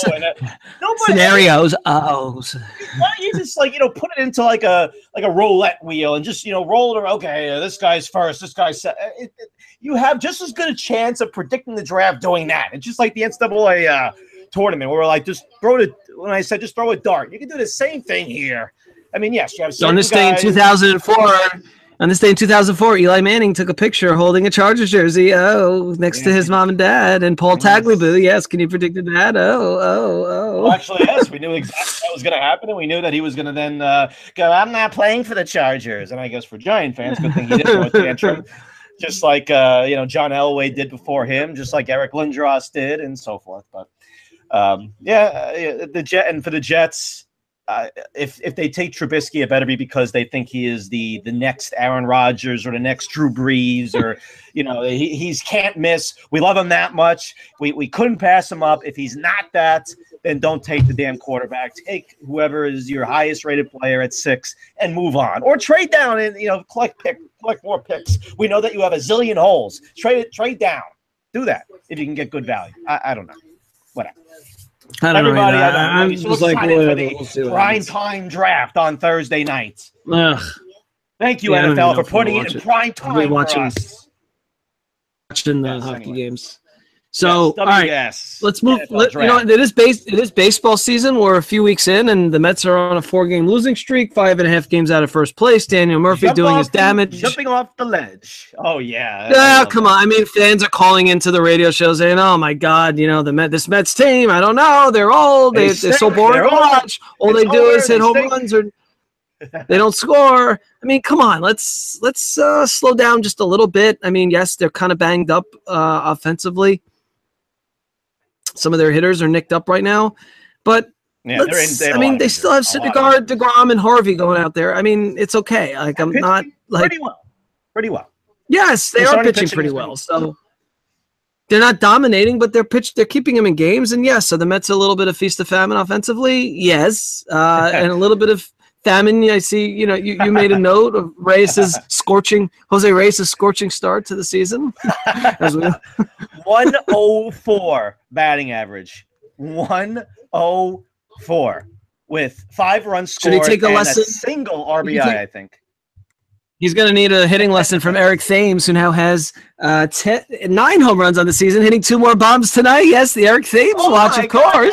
Scenarios. Oh. Why don't you just like you know put it into like a like a roulette wheel and just you know roll it around? Okay, uh, this guy's first. This guy's se- it, it, you have just as good a chance of predicting the draft doing that. It's just like the N C double A uh, tournament where we're like just throw it. When I said just throw a dart, you can do the same thing here. I mean, yes, you have on this day in two thousand four. On this day in two thousand four, Eli Manning took a picture holding a Chargers jersey. Oh, next yeah. to his mom and dad, and Paul Tagliabue. Yes, can you predict that? Oh, oh, oh. Well, actually, yes, we knew exactly what was going to happen, and we knew that he was going to then uh, go. I'm not playing for the Chargers, and I guess for Giant fans, good thing he didn't go with the tantrum. Just like uh, you know, John Elway did before him, just like Eric Lindros did, and so forth. But um, yeah, the Jet and for the Jets. Uh, if if they take Trubisky, it better be because they think he is the the next Aaron Rodgers or the next Drew Brees or you know he he's can't miss. We love him that much. We we couldn't pass him up. If he's not that, then don't take the damn quarterback. Take whoever is your highest rated player at six and move on, or trade down and you know collect pick collect more picks. We know that you have a zillion holes. Trade trade down. Do that if you can get good value. I, I don't know. Whatever. I don't Everybody, know. I don't know. I'm So just like, excited for the we'll prime time draft on Thursday night. Ugh. Thank you, Yeah, N F L, for putting it in it. prime time for watching, us. Watching the yes, hockey anyway. games. So, yes, all right, yes. let's move. Let, you know, it is base. It is baseball season. We're a few weeks in, and the Mets are on a four-game losing streak, five and a half games out of first place. Daniel Murphy Jump doing off his damage, the, jumping off the ledge. Oh yeah. Yeah, come that. on. I mean, fans are calling into the radio show saying, "Oh my God, you know the Met, this Mets team. I don't know. They're old. They, they are so boring to watch. All they do is hit home stink. runs or." They don't score. I mean, come on. Let's let's uh, slow down just a little bit. I mean, yes, they're kind of banged up uh, offensively. Some of their hitters are nicked up right now, but yeah, let's, they're in, I mean, they still have Syndergaard, DeGrom, and Harvey going out there. I mean, it's okay. Like I'm not like pretty well, pretty well. Yes, they they're are pitching, pitching pretty well. So they're not dominating, but they're pitch. They're keeping them in games. And yes, so the Mets are a little bit of feast of famine offensively. Yes, uh, and a little bit of famine. I see. You know, you, you made a note of Reyes' scorching Jose Reyes' scorching start to the season. As we one oh four batting average. one oh four with five runs scored Should he take a and lesson? a single R B I, take, I think. He's going to need a hitting lesson from Eric Thames, who now has uh, ten, nine home runs on the season, hitting two more bombs tonight. Yes, the Eric Thames oh watch, of course.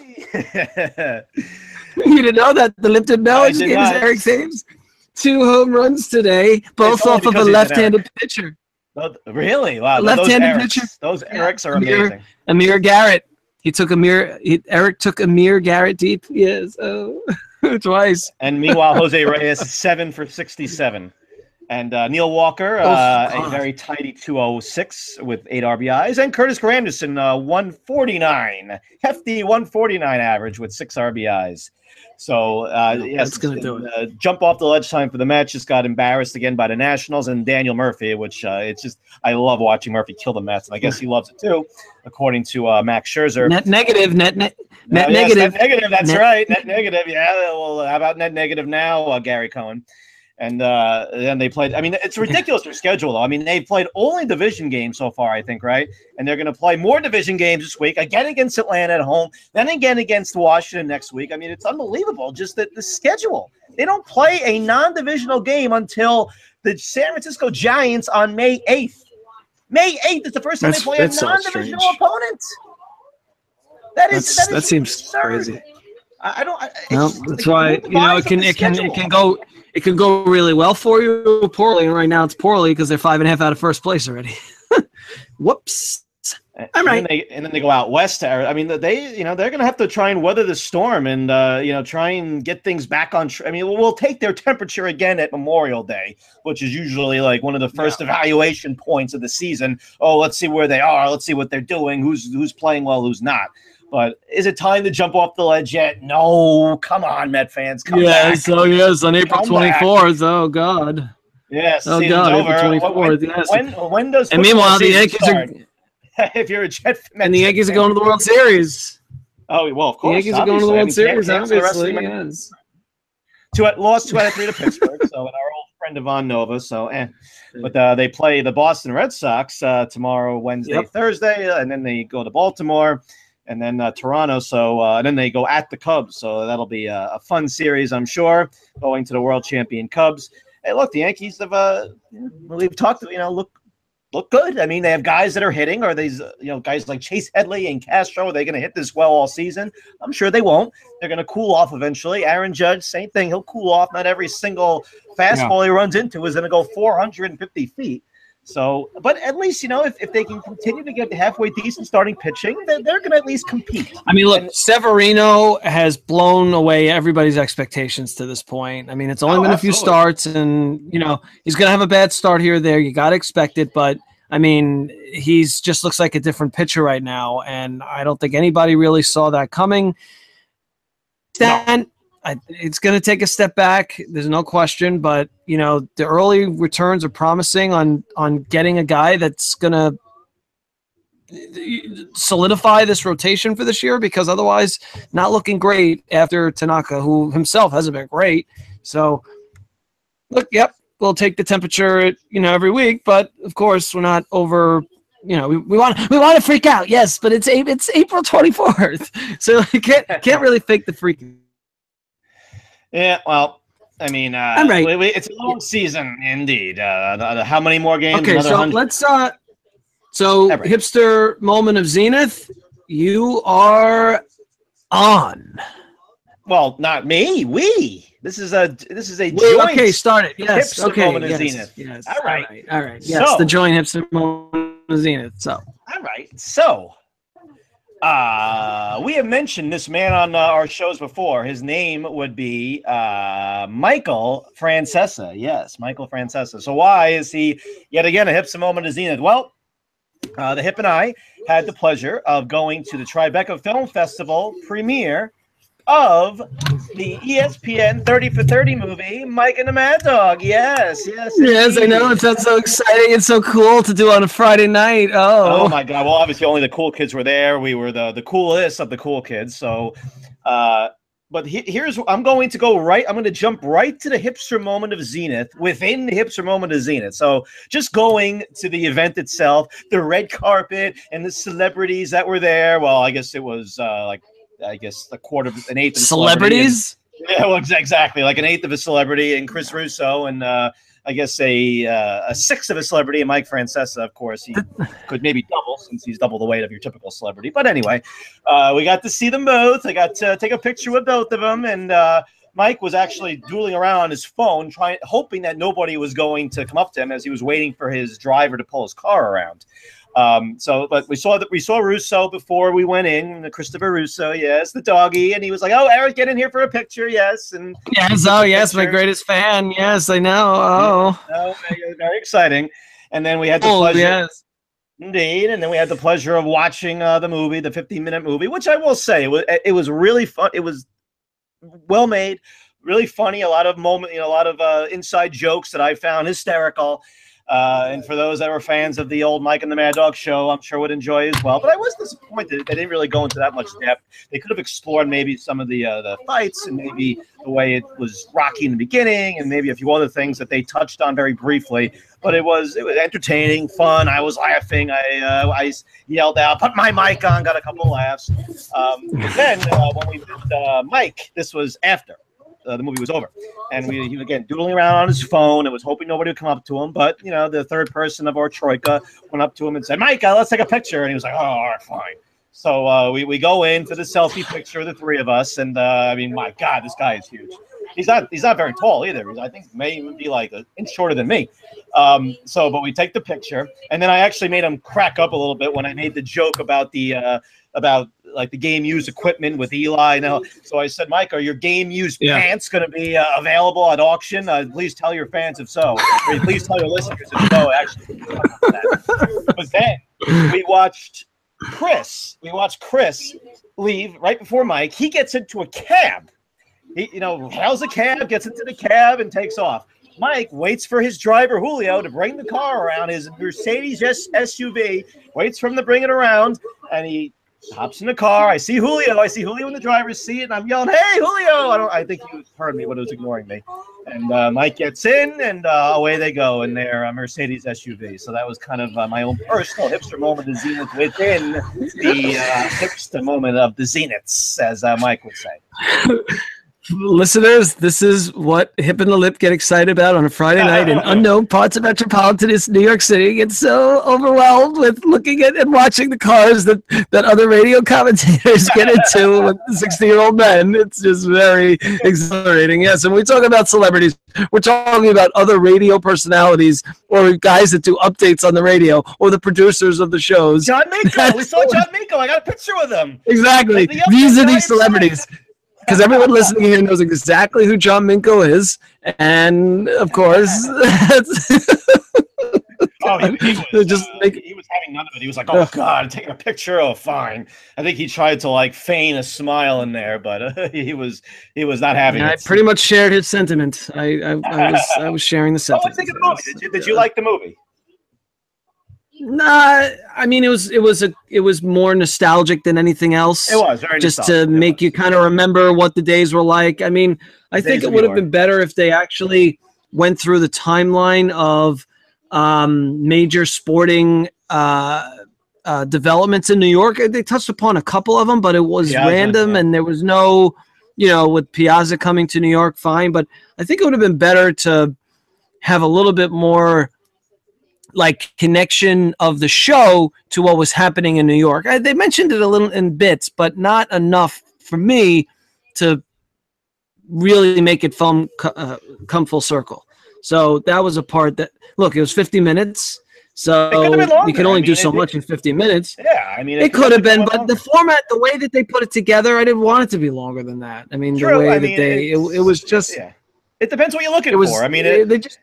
You didn't know that the Lipton Melons game is Eric Thames. Two home runs today, both off of a left-handed pitcher. Oh, really? Wow. Left-handed those pitcher. Those Erics are Amir, amazing. Amir Garrett. He took Amir. He, Eric took Amir Garrett deep. Yes. Oh, twice. And meanwhile, Jose Reyes is seven for sixty-seven. And uh, Neil Walker, uh, oh, a very tidy two oh six with eight R B Is. And Curtis Granderson, uh, one forty-nine. Hefty one forty-nine average with six R B Is. So, uh, no, yes, that's going to do it. Uh, jump off the ledge time for the match. Just got embarrassed again by the Nationals and Daniel Murphy, which uh, it's just, I love watching Murphy kill the Mets. And I guess he loves it too, according to uh, Max Scherzer. Net negative, net, net, net uh, yes, negative. Net negative, that's net. right. Net negative. Yeah. Well, how about net negative now, uh, Gary Cohen? And uh, then they played. I mean, it's ridiculous their schedule, though. I mean, they've played only division games so far, I think, right? And they're going to play more division games this week, again against Atlanta at home, then again against Washington next week. I mean, it's unbelievable, just the, the schedule. They don't play a non-divisional game until the San Francisco Giants on May eighth. May eighth is the first time that's, they play a non-divisional so opponent. That is that's, that, is that seems absurd. crazy. I, I don't. I, Well, just, that's like, why move the you know buys it up can the it can it schedule. can go it can go really well for you, poorly, and right now it's poorly because they're five and a half out of first place already. Whoops. And I'm then right. they and then they go out west. To, I mean, they you know they're going to have to try and weather the storm and uh, you know try and get things back on. Tr- I mean, we'll take their temperature again at Memorial Day, which is usually like one of the first Yeah. evaluation points of the season. Oh, let's see where they are. Let's see what they're doing. Who's who's playing well, who's not. But is it time to jump off the ledge yet? No. Come on, Met fans. Come Yes, back. oh yes, on April Come twenty back. fourth. Oh God. Yes, Oh season's God, over. April twenty fourth. When, Yes. when when does And football meanwhile, the season Yankees start? are If you're a Jet Met and the Jet Yankees are fan. going to the World Series. Oh well, of The course. Yankees are going to the obviously. I World mean, Series, can't cancel the rest of obviously. the- Yes. Two lost two out of three to Pittsburgh. So and our old friend Ivan Nova. So eh. But uh, they play the Boston Red Sox uh, tomorrow, Wednesday, Yep. Thursday, and then they go to Baltimore, and then uh, Toronto. So uh, and then they go at the Cubs. So that'll be a, a fun series, I'm sure, going to the world champion Cubs. Hey, look, the Yankees have uh, we've talked. You know, look. Look good. I mean, they have guys that are hitting. Are these, uh, you know, guys like Chase Headley and Castro? Are they going to hit this well all season? I'm sure they won't. They're going to cool off eventually. Aaron Judge, same thing. He'll cool off. Not every single fastball yeah. he runs into is going to go four hundred fifty feet. So, but at least, you know, if, if they can continue to get halfway decent starting pitching, they're, they're going to at least compete. I mean, look, and, Severino has blown away everybody's expectations to this point. I mean, it's only oh, been absolutely. a few starts, and, you know, he's going to have a bad start here or there. You got to expect it, but, I mean, he's just looks like a different pitcher right now, and I don't think anybody really saw that coming. Stan, no. I, it's going to take a step back. There's no question, but you know the early returns are promising on on getting a guy that's going to solidify this rotation for this year. Because otherwise, not looking great after Tanaka, who himself hasn't been great. So, look, yep, we'll take the temperature, you know, every week. But of course, we're not over. You know, we, we want we want to freak out, yes, but it's it's April twenty-fourth, so you can't can't really fake the freaking. Yeah, well, I mean, uh, I'm right. we, we, it's a long season indeed. Uh, the, the, how many more games? Okay, Another so one hundred? let's. Uh, so Every. hipster moment of Zenith, you are on. Well, not me. We. This is a this is a Wait, joint. okay, start it. Yes. Hipster Okay. moment Yes, of Zenith. yes. All right. All right. All right. Yes, So, the joint hipster moment of Zenith. So. All right. So. Uh, we have mentioned this man on uh, our shows before. His name would be uh, Michael Francesa. Yes, Michael Francesa. So why is he yet again a hipster moment of Zenith? Well, uh, the Hip and I had the pleasure of going to the Tribeca Film Festival premiere of the E S P N thirty for thirty movie, Mike and the Mad Dog. Yes, yes. Yes, I know. It sounds so exciting and so cool to do on a Friday night. Oh. Oh, my God. Well, obviously, only the cool kids were there. We were the, the coolest of the cool kids. So, uh, but he, here's, I'm going to go right, I'm going to jump right to the hipster moment of Zenith within the hipster moment of Zenith. So just going to the event itself, the red carpet and the celebrities that were there. Well, I guess it was uh, like, I guess a quarter of an eighth of celebrities. And, yeah, well, exactly, like an eighth of a celebrity, and Chris Russo, and uh, I guess a uh, a sixth of a celebrity, and Mike Francesa. Of course, he could maybe double since he's double the weight of your typical celebrity. But anyway, uh, we got to see them both. I got to take a picture with both of them, and uh, Mike was actually dueling around on his phone, trying, hoping that nobody was going to come up to him as he was waiting for his driver to pull his car around. Um, so, but we saw that we saw Russo before we went in, Christopher Russo, yes, the doggy, and he was like, "Oh, Eric, get in here for a picture," yes, and yes, oh, yes, picture. My greatest fan, yes, I know, oh, oh, very, very exciting. And then we had the oh, pleasure, yes, indeed, and then we had the pleasure of watching uh, the movie, the fifteen minute movie, which I will say it was it was really fun. It was well made, really funny, a lot of moment, you know, a lot of uh, inside jokes that I found hysterical. Uh, and for those that were fans of the old Mike and the Mad Dog show, I'm sure would enjoy as well. But I was disappointed they didn't really go into that much depth. They could have explored maybe some of the uh, the fights and maybe the way it was rocky in the beginning, and maybe a few other things that they touched on very briefly. But it was it was entertaining, fun. I was laughing. I uh, I yelled out, "Put my mic on!" Got a couple laughs. Um, but then uh, when we did uh, Mike, this was after. Uh, the movie was over, and we he was again doodling around on his phone and was hoping nobody would come up to him. But you know, the third person of our troika went up to him and said, "Mike, uh, let's take a picture." And he was like, "Oh, all right, fine." So uh, we, we go into the selfie picture of the three of us, and uh, I mean, my God, this guy is huge. He's not he's not very tall either. I think he may even be like an inch shorter than me. Um, so, but we take the picture, and then I actually made him crack up a little bit when I made the joke about the uh, about like the game used equipment with Eli. Now, so I said, Mike, are your game used yeah. pants going to be uh, available at auction? Uh, please tell your fans if so. Or please tell your listeners if so. Actually, but then we watched Chris. We watched Chris leave right before Mike. He gets into a cab. He, you know, hails a cab, gets into the cab, and takes off. Mike waits for his driver, Julio, to bring the car around, his Mercedes S U V, waits for him to bring it around, and he hops in the car. I see Julio. I see Julio in the driver's seat, and I'm yelling, "Hey, Julio!" I don't. I think he heard me, but he was ignoring me. And uh, Mike gets in, and uh, away they go in their uh, Mercedes S U V. So that was kind of uh, my own personal hipster moment of Zenith within the uh, hipster moment of the Zeniths, as uh, Mike would say. Listeners, this is what Hip and the Lip get excited about on a Friday night in unknown parts of metropolitan New York City. Get so overwhelmed with looking at and watching the cars that, that other radio commentators get into with sixty-year-old men. It's just very exhilarating. Yes, and when we talk about celebrities, we're talking about other radio personalities or guys that do updates on the radio or the producers of the shows. John Miko. We saw John Miko. I got a picture with him. Exactly. The These are these celebrities. Because everyone listening here knows exactly who John Minko is, and of course, oh, he, he, was, just uh, make, he was having none of it. He was like, "Oh God, taking a picture. Oh, fine." I think he tried to like feign a smile in there, but uh, he was he was not having yeah, it. I pretty much shared his sentiment. I I, I was I was sharing the sentiment. Oh, I think of the movie. Did you, did you like the movie? Nah, I mean it was it was a it was more nostalgic than anything else. It was very just nostalgic. to make you kind of remember what the days were like. I mean, I The think days it of would have yore. been better if they actually went through the timeline of um, major sporting uh, uh, developments in New York. They touched upon a couple of them, but it was Piazza, random yeah. and there was no, you know, with Piazza coming to New York, fine. But I think it would have been better to have a little bit more like connection of the show to what was happening in New York. I, they mentioned it a little in bits, but not enough for me to really make it fun, uh, come full circle. So that was a part that, look, it was fifty minutes. So you can only I mean, do so it, much in fifty minutes. Yeah, I mean, it, it could have been, but longer. The format, the way that they put it together, I didn't want it to be longer than that. I mean, True, the way I that mean, they, it, it was just. Yeah. It depends what you're looking it was, for. I mean, it, it, they just.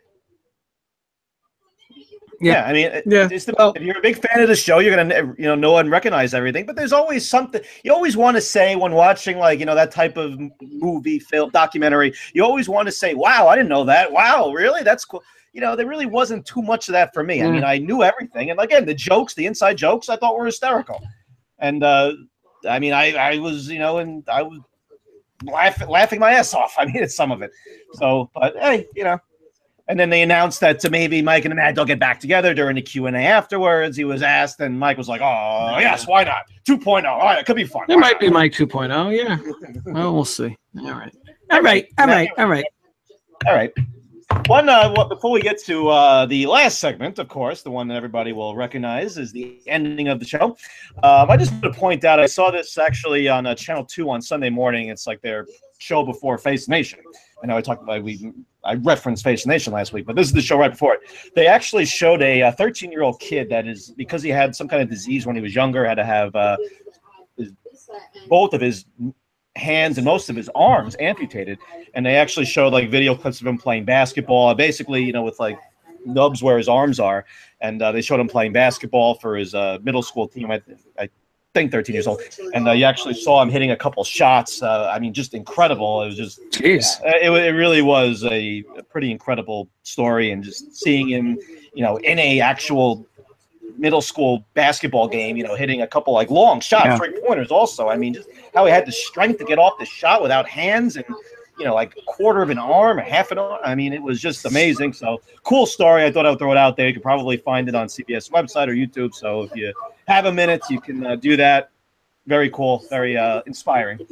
Yeah. yeah, I mean, yeah. It's the, well, if you're a big fan of the show, you're gonna, you know, know and recognize everything. But there's always something you always want to say when watching, like, you know, that type of movie, film, documentary. You always want to say, "Wow, I didn't know that. Wow, really? That's cool." You know, there really wasn't too much of that for me. Mm. I mean, I knew everything, and again, the jokes, the inside jokes, I thought were hysterical. And uh, I mean, I, I was, you know, and I was laughing, laughing my ass off. I mean, it's some of it. So, but hey, you know. And then they announced that to maybe Mike and the Mad Dog get back together during the Q and A afterwards. He was asked, and Mike was like, "Oh, yes, why not? two point oh. All right, it could be fun. It why might not? be Mike two point oh, yeah. Well, we'll see. All right. All right. All right. All right. All right. One, uh, what, before we get to uh, the last segment, of course, the one that everybody will recognize is the ending of the show. Um, I just want to point out, I saw this actually on uh, Channel two on Sunday morning. It's like their show before Face Nation. I know I talked about we I referenced Face Nation last week, but this is the show right before it. They actually showed a thirteen-year-old kid that is, because he had some kind of disease when he was younger, had to have uh, his, both of his hands and most of his arms amputated, and they actually showed like video clips of him playing basketball, basically, you know, with like nubs where his arms are, and uh, they showed him playing basketball for his uh, middle school team. I, I think thirteen years old, and uh, you actually saw him hitting a couple shots. Uh, I mean, just incredible. It was just, jeez, yeah, it, it really was a, a pretty incredible story, and just seeing him, you know, in a actual middle school basketball game, you know, hitting a couple like long shots, yeah. three pointers. Also, I mean, just how he had the strength to get off the shot without hands, and you know, like a quarter of an arm, a half an arm. I mean, it was just amazing. So cool story. I thought I would throw it out there. You could probably find it on C B S website or YouTube. So if you have a minute, you can uh, do that. Very cool. Very uh, inspiring.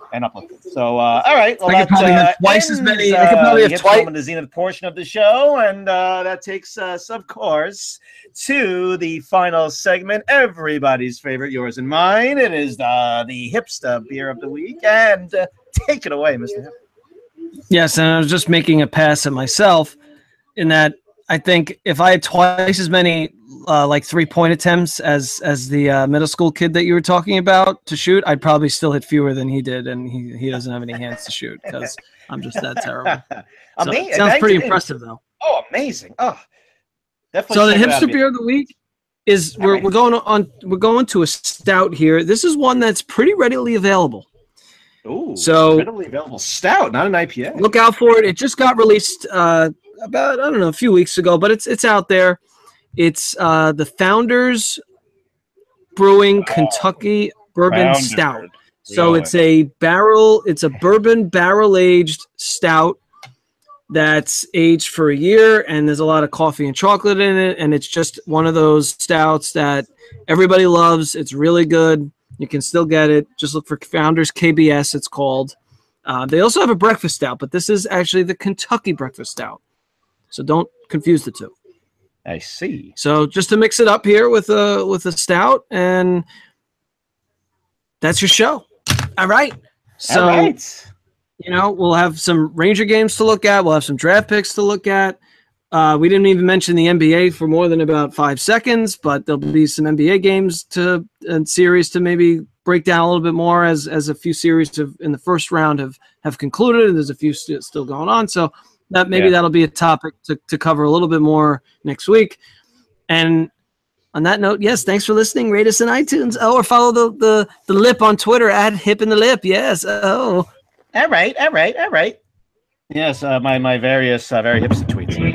and uplifting. So, uh, all right. Well, I could that, probably uh, have twice as ends, many. I could uh, probably the have Hip twice. Home and the Zenith portion of the show, and uh, that takes us, of course, to the final segment, everybody's favorite, yours and mine. It is uh, the Hipster Beer of the Week, and uh, take it away, Mister Hip. Yes, and I was just making a pass at myself in that I think if I had twice as many uh, like three-point attempts as as the uh, middle school kid that you were talking about to shoot, I'd probably still hit fewer than he did, and he, he doesn't have any hands to shoot because I'm just that terrible. So, Amazing. sounds pretty impressive, though. Oh, amazing. Oh, definitely. So the check it out hipster beer of the week is we're, right. we're going on we're going to a stout here. This is one that's pretty readily available. Ooh, so readily available stout, not an I P A. Look out for it. It just got released uh, about I don't know a few weeks ago, but it's it's out there. It's uh, the Founders Brewing oh, Kentucky Bourbon Founders. Stout. So really? It's a barrel. It's a bourbon barrel aged stout that's aged for a year, and there's a lot of coffee and chocolate in it, and it's just one of those stouts that everybody loves. It's really good. You can still get it. Just look for Founders K B S, it's called. Uh, they also have a breakfast stout, but this is actually the Kentucky breakfast stout. So don't confuse the two. I see. So just to mix it up here with a with a stout, and that's your show. All right. So, All right. you know, we'll have some Ranger games to look at. We'll have some draft picks to look at. Uh, we didn't even mention the N B A for more than about five seconds, but there'll be some N B A games to and series to maybe break down a little bit more as as a few series have, in the first round have, have concluded, and there's a few st- still going on. So that maybe yeah. that'll be a topic to, to cover a little bit more next week. And on that note, yes, thanks for listening. Rate us on iTunes. Oh, or follow the the, the Lip on Twitter at Hip in the Lip. Yes. Oh. All right. All right. All right. Yes. Uh, my my various uh, very hipster tweets.